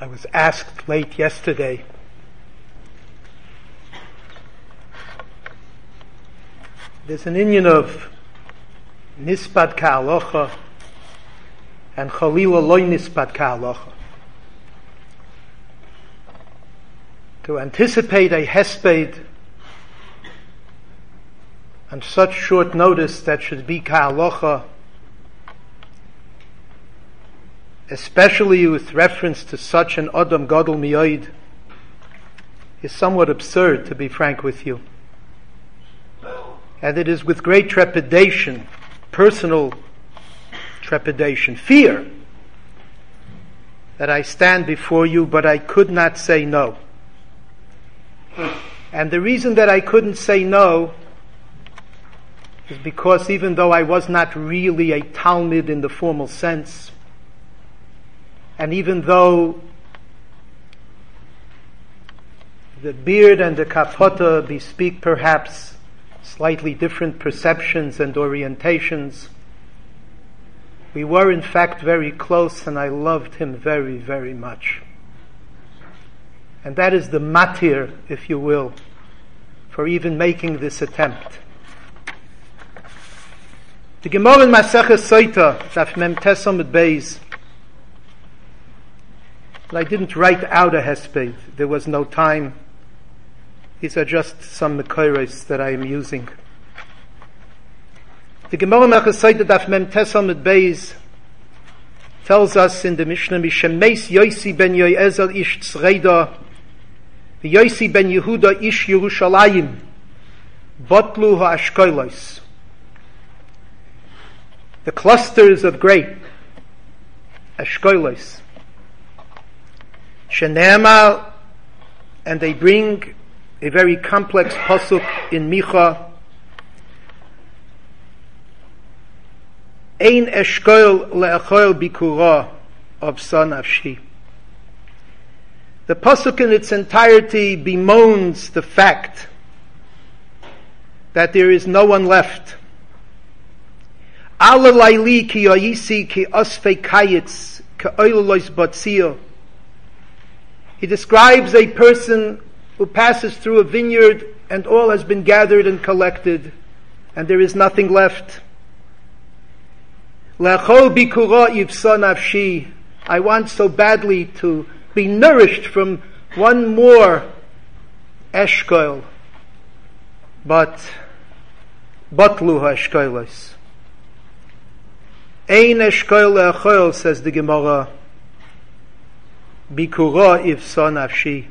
I was asked late yesterday there's an inyan of nispat ka'alocha and chalila loy nispat ka'alocha. To anticipate a hesped on such short notice that should be ka'alocha, especially with reference to such an Adam Gadol Miyod, is somewhat absurd, to be frank with you. And it is with great trepidation, personal trepidation, fear, that I stand before you, but I could not say no. And the reason that I couldn't say no is because even though I was not really a Talmid in the formal sense, and even though the beard and the kapota bespeak perhaps slightly different perceptions and orientations, we were in fact very close, and I loved him very, very much. And that is the matir, if you will, for even making this attempt. The Gemara in Maseches Sotah, Daf Mem Tes Amud Beis. I didn't write out a hesped. There was no time. These are just some mekoros that I am using. The Gemara Maseches Sotah Daf Mem Tes Amud Beis tells us in the Mishnah, Mishemeis Yosi ben Yoezer ish Tzreida, Yosi ben Yehuda ish Yerushalayim, Botlu ha'ashkolos. The clusters of grape, ashkolos. Shenema, and they bring a very complex pasuk in Micha. Ein eshkoil le'achoil bikura obsa nafshi. The pasuk in its entirety bemoans the fact that there is no one left. Ala laili ki yoyisi ki osfei kayitz ki oilolos batzio. He describes a person who passes through a vineyard and all has been gathered and collected and there is nothing left. Le'achol bikura yivsa nafshi. I want so badly to be nourished from one more eshkoil, but batlu ha'eshkoilos. Ein eshkoil le'achol, says the Gemara, bikura yivsa nafshi.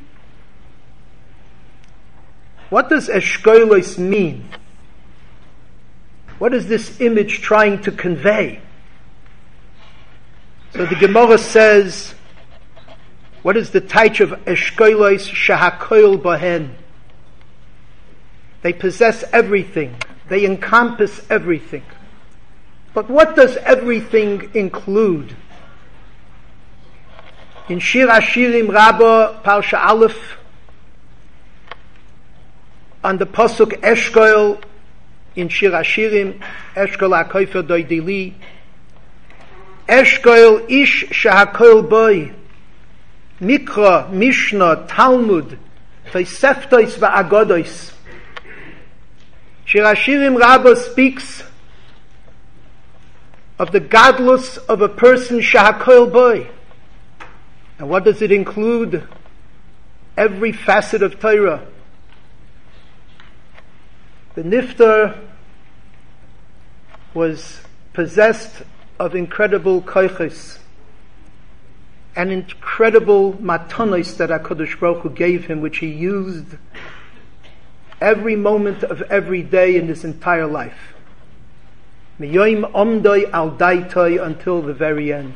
What does eshkoilos mean? What is this image trying to convey? So the Gemara says, what is the taich of eshkolos shahakoil bahen? They possess everything. They encompass everything. But what does everything include? In Shir Hashirim Rabbah, Parsha Aleph, on the pasuk Eshkoil, in Shir Hashirim, Eshkoil HaKofer Doidili, Eshkoil ish shahakoil boy, Mikra, Mishnah, Talmud, Toseftos va'agodos. Shir Hashirim Rabbah speaks of the godless of a person shahakoil boy. And what does it include? Every facet of Torah. The Niftar was possessed of incredible koiches and incredible matanos that HaKadosh Baruch Hu gave him, which he used every moment of every day in his entire life. Miyoim omdoi al daitoi, until the very end.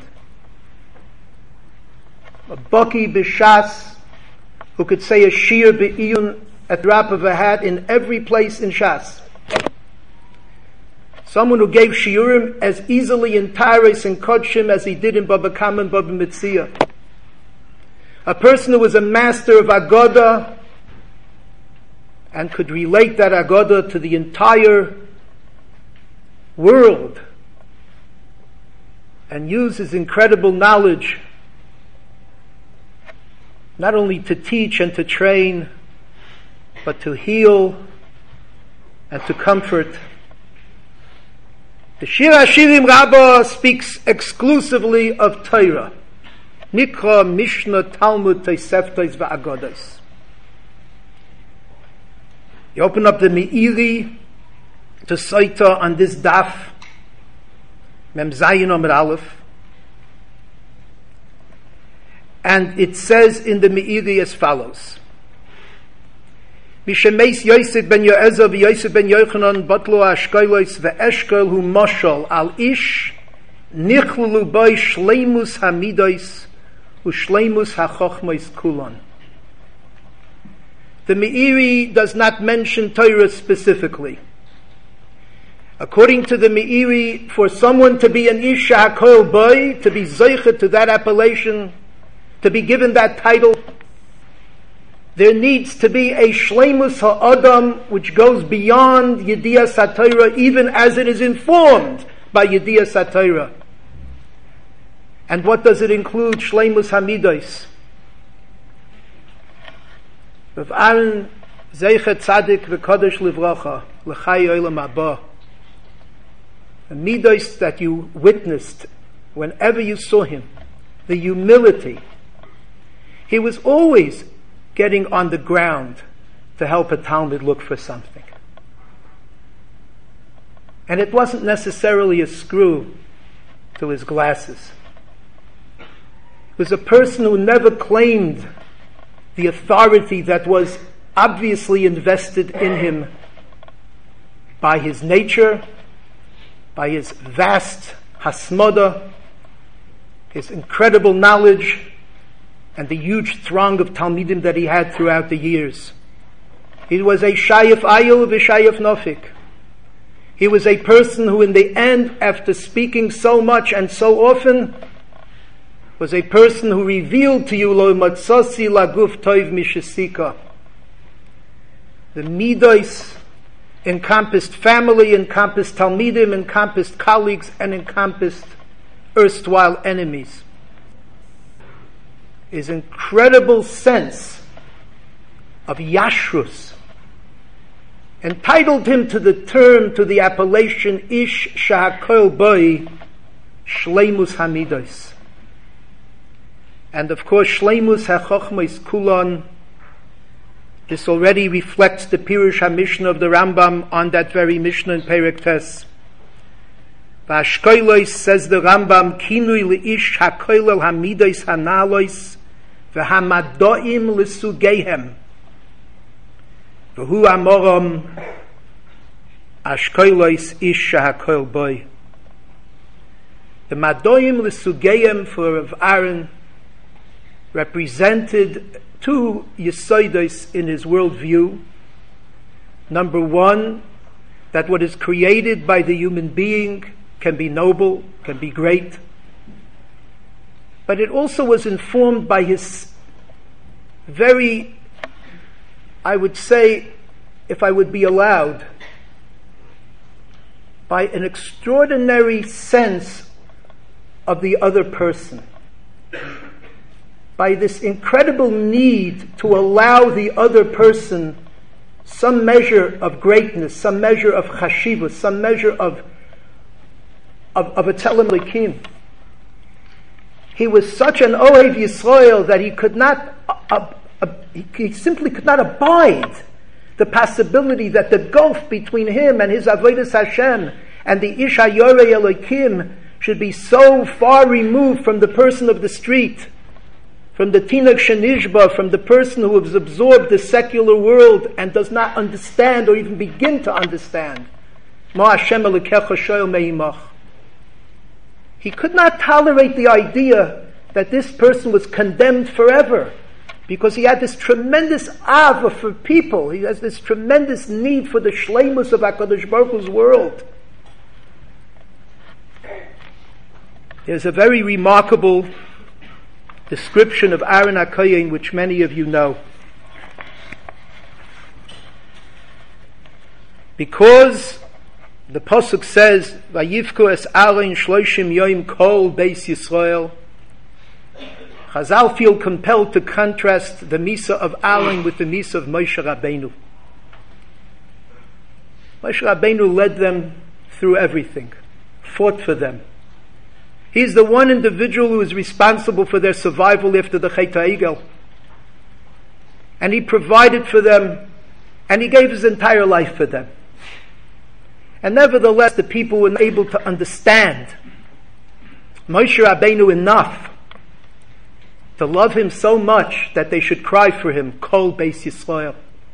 A baki b'shas, who could say a shir be'iyun at the drop of a hat in every place in Shas. Someone who gave shiurim as easily in Tares and Kodshim as he did in Baba Kama and Baba Metzia. A person who was a master of Agoda and could relate that Agoda to the entire world and use his incredible knowledge not only to teach and to train, but to heal and to comfort. The Shir HaShirim Rabbah speaks exclusively of Torah, Mikra, Mishnah, Talmud, Toseftos, V'Agodos. You open up the Meiri to Saita on this daf, Mem Zayin Amud Aleph, and it says in the Meiri as follows: Mishemeis Yosef ben Yoezer v'Yosef ben Yochanan batlu ha'ashkolos ve'eshkol hu moshel al ish nichlulu boi shleimus hamidos u'shleimus ha'chochmos kulon. The Meiri does not mention Torah specifically. According to the Meiri, for someone to be an ish ha'kol boi, to be zoichet to that appellation, to be given that title, there needs to be a shleimus ha'adam which goes beyond Yediyas HaTorah, even as it is informed by Yediyas HaTorah. And what does it include? Shleimus hamidos. Rav Aaron Zeichet Tzadik v'Kodesh Livracha l'chai olam haba. The midos that you witnessed whenever you saw him, the humility. He was always getting on the ground to help a Talmud look for something. And it wasn't necessarily a screw to his glasses. It was a person who never claimed the authority that was obviously invested in him by his nature, by his vast hasmoda, his incredible knowledge, and the huge throng of Talmidim that he had throughout the years. He was a Shayef Ayil v'Shayef Nofik. He was a person who in the end, after speaking so much and so often, was a person who revealed to you Lo Matzasi Laguf Toiv Mishesika. The Midos encompassed family, encompassed Talmidim, encompassed colleagues, and encompassed erstwhile enemies. His incredible sense of Yashrus entitled him to the term, to the appellation Ish Shahakol Boi Shleimus Hamidos. And of course, Shleimus HaChochmos Kulon, this already reflects the Pirush HaMishnah of the Rambam on that very Mishnah in Perek Tes. V'ashkoilos, says the Rambam, kinui leish hakoilel hamidos hanalois v'hamadoim l'sugeihem v'hu amoram ashkoilos ish hakoil boy. The madoim l'sugeihem for Rav Aaron represented two yesodos in his worldview. Number one, that what is created by the human being can be noble, can be great. But it also was informed by his very, I would say, if I would be allowed, by an extraordinary sense of the other person. By this incredible need to allow the other person some measure of greatness, some measure of chashivah, some measure of a Tzelem Elokim. He was such an Ohev Yisrael that he could not, he simply could not abide the possibility that the gulf between him and his Avodas Hashem and the Ish HaYorei Elokim should be so far removed from the person of the street, from the Tinok Shenishba, from the person who has absorbed the secular world and does not understand or even begin to understand. Ma Hashem Elokecha Shoel Me'imach. He could not tolerate the idea that this person was condemned forever, because he had this tremendous ava for people. He has this tremendous need for the shleimus of HaKadosh Baruch Hu's world. There's a very remarkable description of Aaron HaKohen, which many of you know. Because the Pasuk says, Vayivku es Aaron shloshim yoim kol beis Yisrael, Chazal feel compelled to contrast the Misa of Aaron with the Misa of Moshe Rabbeinu. Moshe Rabbeinu led them through everything, fought for them. He's the one individual who is responsible for their survival after the Chet HaEgel. And he provided for them, and he gave his entire life for them. And nevertheless, the people were able to understand Moshe Rabbeinu enough to love him so much that they should cry for him, Kol Beis Yisrael.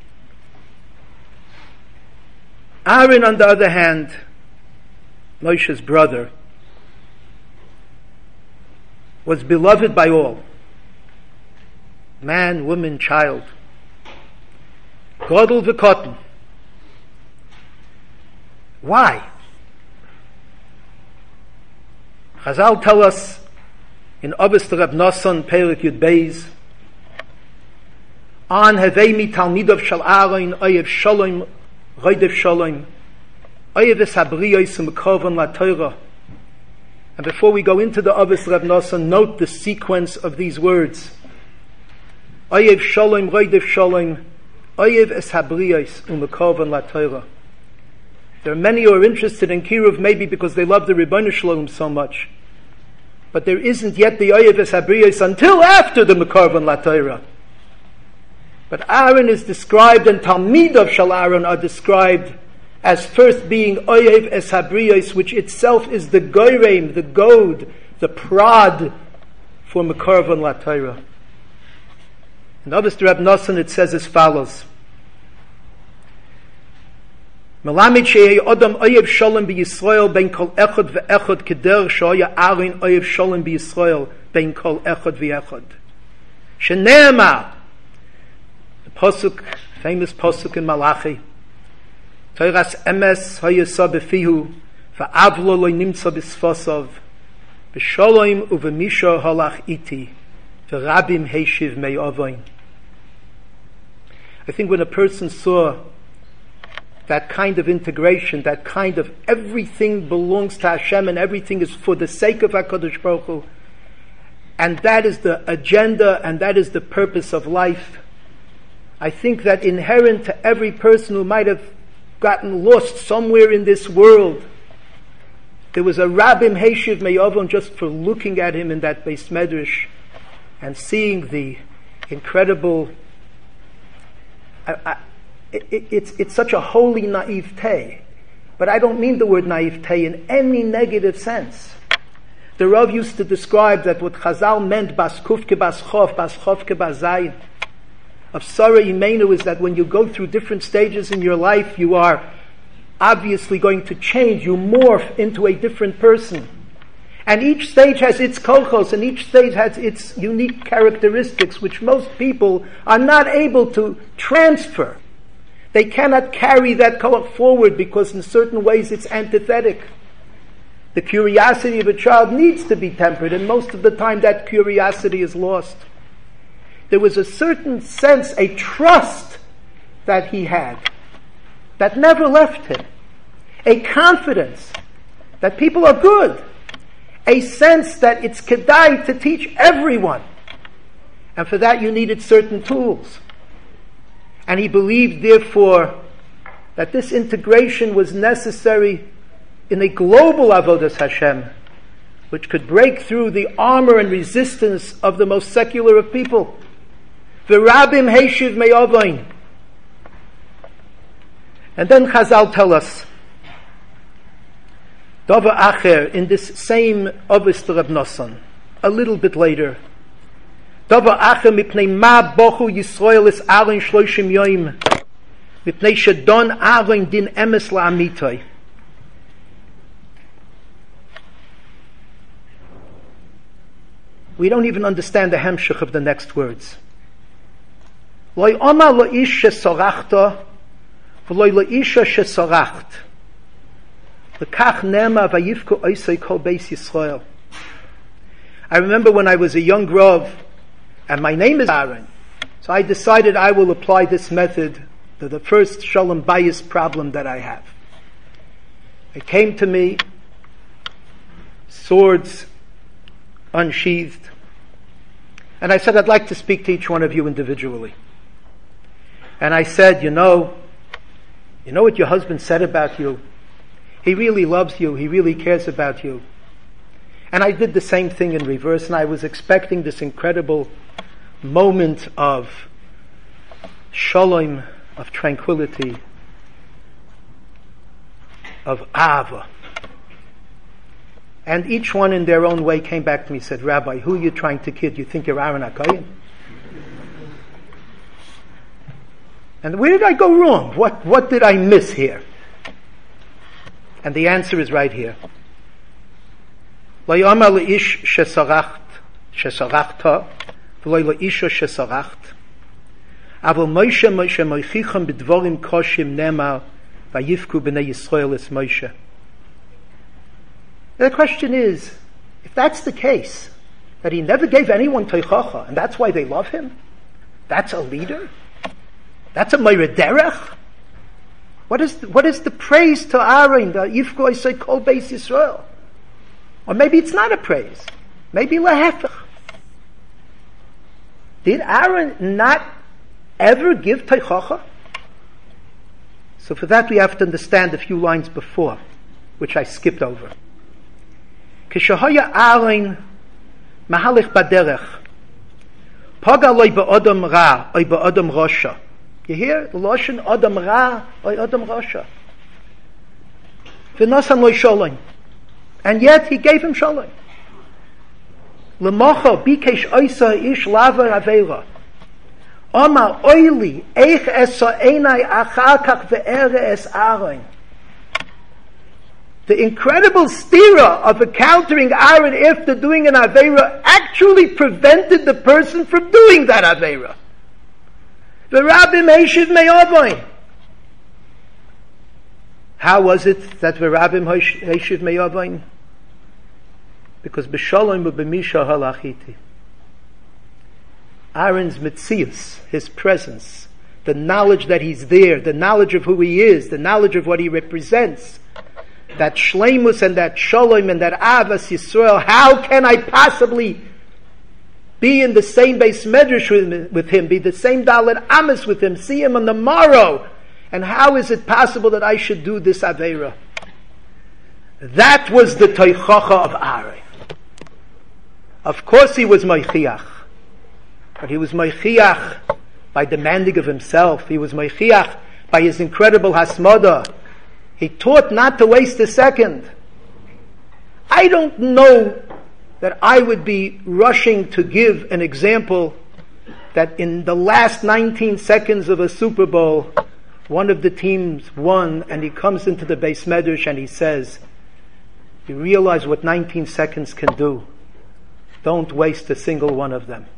Aaron, on the other hand, Moshe's brother, was beloved by all. Man, woman, child. Godel v'kotten. Why? Chazal tell us in Avos Reb Nosson, Perek Yud Beis, An hevei mi talmidov shel Aaron, oyev shalom, roidev shalom, oyev es habriyos u'mekovan la Torah. And before we go into the Avos Reb Nosson, note the sequence of these words. Oyev shalom, roidev shalom, oyev es habriyos u'mekovan la Torah. There are many who are interested in Kiruv maybe because they love the Ribono Shel Olam so much. But there isn't yet the Oyev es Habriyos until after the Mekarvan La Torah. But Aaron is described, and Talmidov Shel Aaron are described as first being Oyev es Habriyos, which itself is the Goyreim, the goad, the prod for Mekarvan La Torah. In Avos Reb Nosson it says as follows. Melamid she'ei Adam oyev shalom b'Yisrael ben kol echad ve'echad keder she'oya Aaron oyev shalom b'Yisrael ben kol echad ve'echad. Shene'emar, the posuk, famous posuk in Malachi, Toras emes hayasa b'fihu va'avlo lo nimtza b'sfasav b'shalom u'v'misha halach iti v'rabim heishiv me'avoin. I think when a person saw that kind of integration, that kind of everything belongs to Hashem and everything is for the sake of HaKadosh Baruch Hu, and that is the agenda and that is the purpose of life. I think that inherent to every person who might have gotten lost somewhere in this world, there was a Rabim Heishiv Me'avon just for looking at him in that Beis Medrash and seeing the incredible it's such a holy naivete, but I don't mean the word naivete in any negative sense. The Rav used to describe that what Chazal meant bas kufke bas chofke bas zayin of Sarah Imenu is that when you go through different stages in your life, you are obviously going to change. You morph into a different person, and each stage has its kochos, and each stage has its unique characteristics, which most people are not able to transfer. They cannot carry that koach forward because in certain ways it's antithetic. The curiosity of a child needs to be tempered, and most of the time that curiosity is lost. There was a certain sense, a trust that he had that never left him. A confidence that people are good. A sense that it's kedai to teach everyone. And for that you needed certain tools. And he believed, therefore, that this integration was necessary in a global avodas Hashem, which could break through the armor and resistance of the most secular of people. V'rabim heishiv me'avoin. And then Chazal tell us, Dava Acher, in this same Avos Reb Nosson, a little bit later, Dava Acher mipnei ma bochu Yisrael es Aaron shloshim yoim mipnei shedon Aaron din emes la'amitoi. We don't even understand the hemshech of the next words. Loi oma lo ish shesorachta v'loi lo isha shesoracht l'kach nema vayivku oisei kol beis Yisrael. I remember when I was a young Rav, and my name is Aaron, so I decided I will apply this method to the first Shalom Bayis problem that I have. It came to me, swords unsheathed, And I said, I'd like to speak to each one of you individually. And I said, you know what your husband said about you? He really loves you. He really cares about you. And I did the same thing in reverse, and I was expecting this incredible moment of shalom, of tranquility, of ahava. And each one in their own way came back to me and said, Rabbi, who are you trying to kid? You think you're Aaron HaKohen? And where did I go wrong? What did I miss here? And the answer is right here. Lo yomar le'ish shesarachta, v'lo le'isha shesaracht. Aval Moshe moichicham b'dvorim koshim nemar, vayifku b'nei Yisrael es Moshe. The question is, if that's the case, that he never gave anyone teichacha, and that's why they love him, that's a leader? That's a Meireh Derech? What is the praise to Aaron, the Yifku Isai Kol Beis Yisrael? Or maybe it's not a praise. Maybe lehefech. Did Aaron not ever give teichacha? So for that we have to understand a few lines before, which I skipped over. Kishahaya Aaron mahalich baderech paga loy ba'odam ra oy ba'odam rasha. You hear? Loshen Adam Ra or Adam Rasha. V'nosan loy shalom. And yet he gave him shalom. L'mocha bikesh oisa ish lava aveira. Omar oili eich esa einai achar kach ve'ere es Aaron. The incredible stira of encountering Aaron after doing an aveira actually prevented the person from doing that aveira. V'rabim heishiv me'avoin. How was it that v'rabim heishiv me'avoin? Because b'shalom u'b'misha halachiti. Aaron's metzius, his presence, the knowledge that he's there, the knowledge of who he is, the knowledge of what he represents, that shleimus and that shalom and that avas Yisrael, how can I possibly be in the same Beis Medrash with him, be the same Dalet Amos with him, see him on the morrow, and how is it possible that I should do this Aveira? That was the Teichacha of Aaron. Of course he was Meichiach, but he was Meichiach by demanding of himself. He was Meichiach by his incredible Hasmada. He taught not to waste a second. I don't know that I would be rushing to give an example that in the last 19 seconds of a Super Bowl, one of the teams won, and he comes into the Beis Medrash and he says, you realize what 19 seconds can do. Don't waste a single one of them.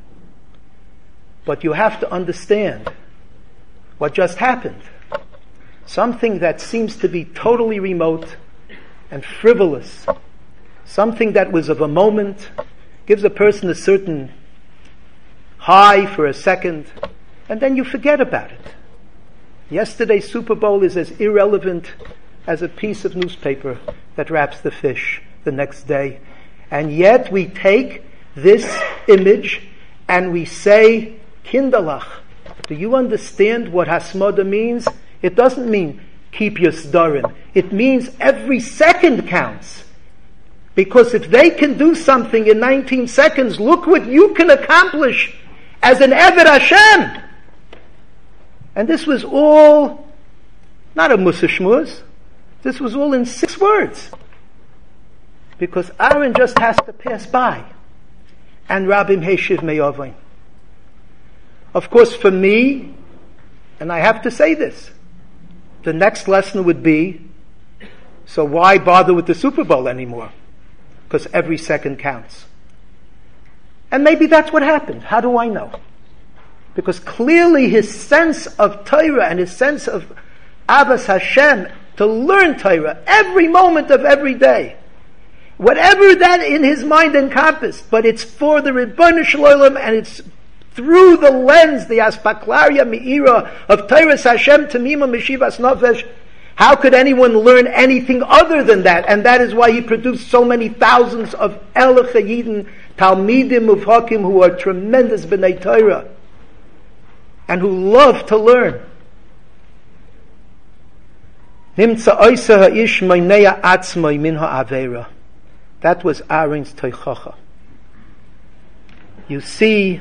But you have to understand what just happened. Something that seems to be totally remote and frivolous, something that was of a moment, gives a person a certain high for a second, and then you forget about it. Yesterday's Super Bowl is as irrelevant as a piece of newspaper that wraps the fish the next day. And yet we take this image and we say, Kindalach, do you understand what Hasmoda means? It doesn't mean keep your sdarim. It means every second counts. Because if they can do something in 19 seconds, look what you can accomplish as an Eved Hashem. And this was all, not a Musa Shmuz, this was all in 6 words. Because Aaron just has to pass by. And Rabim Heishiv Me'ovin. Of course, for me, and I have to say this, the next lesson would be, so why bother with the Super Bowl anymore? Because every second counts. And maybe that's what happened. How do I know? Because clearly his sense of Torah and his sense of Abbas Hashem, to learn Torah every moment of every day, whatever that in his mind encompassed, but it's for the Ribbon Shalom, and it's through the lens, the Aspaklaria Me'ira of Torah Hashem Tamima Meshivas Nefesh. How could anyone learn anything other than that? And that is why he produced so many thousands of Elech Yidin Talmidim Muvhakim who are tremendous B'nai Torah and who love to learn. Nimtza Oisa Ha'ish Maineya Atzmai Min Ha'avera. That was Aaron's Teichacha. You see,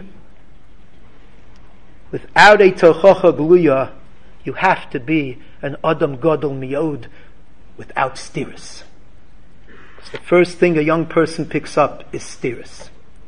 without a Teichacha Gluya, you have to be an Adam Gadol Miyod without stiris. The first thing a young person picks up is stiris.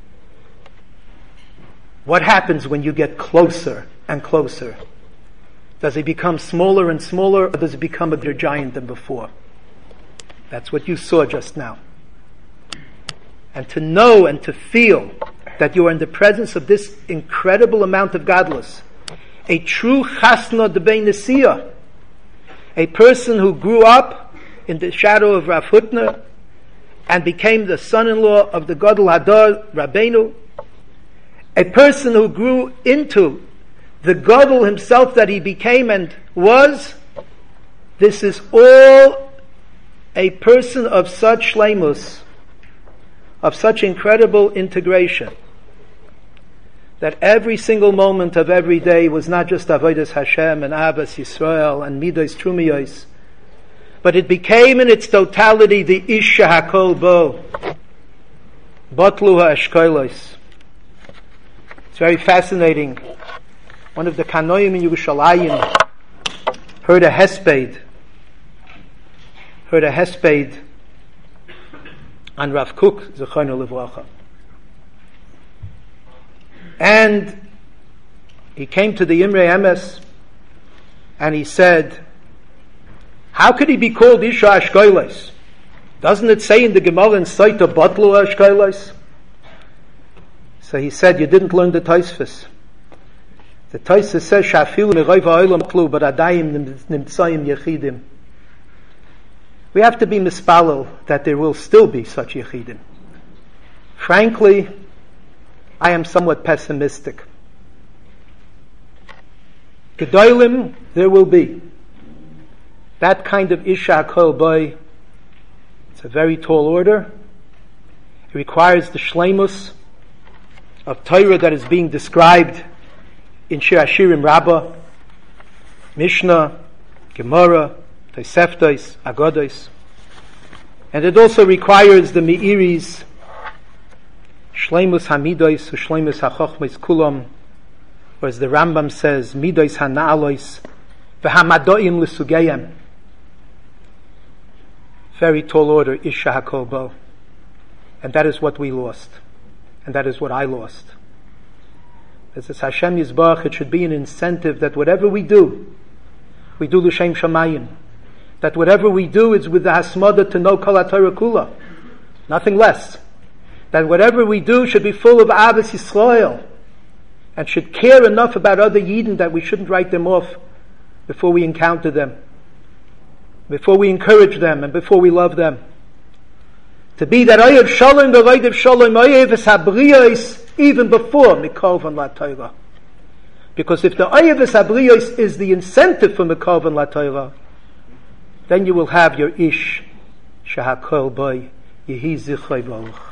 What happens when you get closer and closer? Does he become smaller and smaller, or does he become a bigger giant than before? That's what you saw just now. And to know and to feel that you are in the presence of this incredible amount of godless, a true chasna debei nesiyah, a person who grew up in the shadow of Rav Hutner and became the son-in-law of the Gadol Hadar Rabbeinu, a person who grew into the Gadol himself that he became and was. This is all a person of such shleimus, of such incredible integration, that every single moment of every day was not just Avodas Hashem and Ahavas Yisrael and Midos Trumiyos, but it became in its totality the Ish HaKol Bo, Batlu HaEshkolos. It's very fascinating. One of the Kanoim in Yerushalayim heard a hesped on Rav Kook, Zechonu Livracha. And he came to the Imrei Emes and he said, how could he be called Isha Ashkolos? Doesn't it say in the Gemara in Saita Batlu Ashkolos? So he said, you didn't learn the Tosfos. The Tosfos says, Shafilu Meroiv Ha'olam Klu, but Adayim Nimtzayim Yechidim. We have to be mispalel that there will still be such Yechidim. Frankly, I am somewhat pessimistic. Gedolim, there will be. That kind of Isha Kol Boy, it's a very tall order. It requires the shleimus of Torah that is being described in Shir Hashirim Rabbah, Mishnah, Gemara, Toseftos, Agodos. And it also requires the Me'iris, Shleimus Hamidos, Shleimus HaChochmos Kulam, or as the Rambam says, Midos HaNa'alos, V'Hamadoim L'Sugeyem. Very tall order, Isha HaKol Bo. And that is what we lost. And that is what I lost. As it's Hashem Yisbarach, it should be an incentive that whatever we do L'Shem Shamayim. That whatever we do is with the Hasmada to know Kol HaTorah Kula. Nothing less. That whatever we do should be full of Ahavas Yisrael. And should care enough about other Yidden that we shouldn't write them off before we encounter them. Before we encourage them and before we love them. To be that Oyev Shalom V'Oyev Shalom Oyev Es HaBriyos even before Mikorvan LaTorah. Because if the Oyev Es HaBriyos is the incentive for Mikorvan LaTorah, then you will have your Ish Shehakol Boy Yehi Zichroy Baruch.